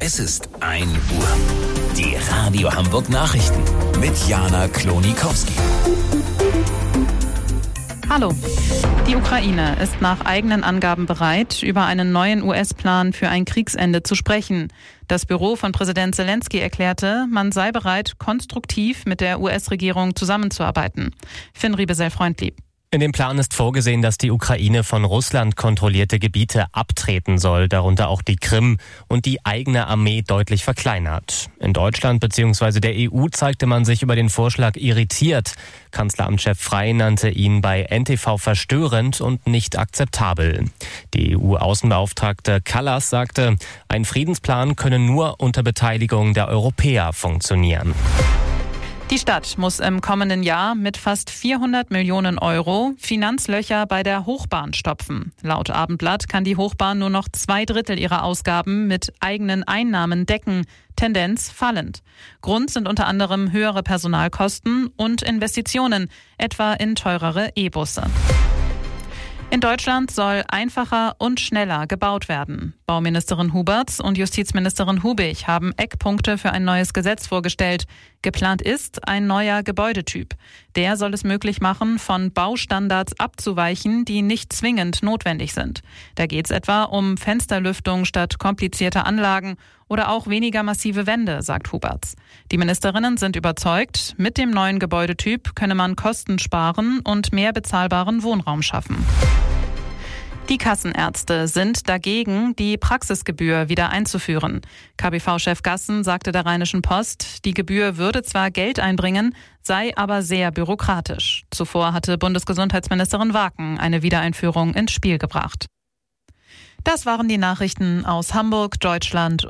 Es ist 1 Uhr. Die Radio Hamburg Nachrichten mit Jana Klonikowski. Hallo. Die Ukraine ist nach eigenen Angaben bereit, über einen neuen US-Plan für ein Kriegsende zu sprechen. Das Büro von Präsident Zelensky erklärte, man sei bereit, konstruktiv mit der US-Regierung zusammenzuarbeiten. Finn Riebesell-Freundlieb. In dem Plan ist vorgesehen, dass die Ukraine von Russland kontrollierte Gebiete abtreten soll, darunter auch die Krim, und die eigene Armee deutlich verkleinert. In Deutschland bzw. der EU zeigte man sich über den Vorschlag irritiert. Kanzleramtschef Frey nannte ihn bei NTV verstörend und nicht akzeptabel. Die EU-Außenbeauftragte Kallas sagte, ein Friedensplan könne nur unter Beteiligung der Europäer funktionieren. Die Stadt muss im kommenden Jahr mit fast 400 Millionen Euro Finanzlöcher bei der Hochbahn stopfen. Laut Abendblatt kann die Hochbahn nur noch 2/3 ihrer Ausgaben mit eigenen Einnahmen decken. Tendenz fallend. Grund sind unter anderem höhere Personalkosten und Investitionen, etwa in teurere E-Busse. In Deutschland soll einfacher und schneller gebaut werden. Bauministerin Huberts und Justizministerin Hubig haben Eckpunkte für ein neues Gesetz vorgestellt. Geplant ist ein neuer Gebäudetyp. Der soll es möglich machen, von Baustandards abzuweichen, die nicht zwingend notwendig sind. Da geht es etwa um Fensterlüftung statt komplizierter Anlagen oder auch weniger massive Wände, sagt Huberts. Die Ministerinnen sind überzeugt, mit dem neuen Gebäudetyp könne man Kosten sparen und mehr bezahlbaren Wohnraum schaffen. Die Kassenärzte sind dagegen, die Praxisgebühr wieder einzuführen. KBV-Chef Gassen sagte der Rheinischen Post, die Gebühr würde zwar Geld einbringen, sei aber sehr bürokratisch. Zuvor hatte Bundesgesundheitsministerin Waken eine Wiedereinführung ins Spiel gebracht. Das waren die Nachrichten aus Hamburg, Deutschland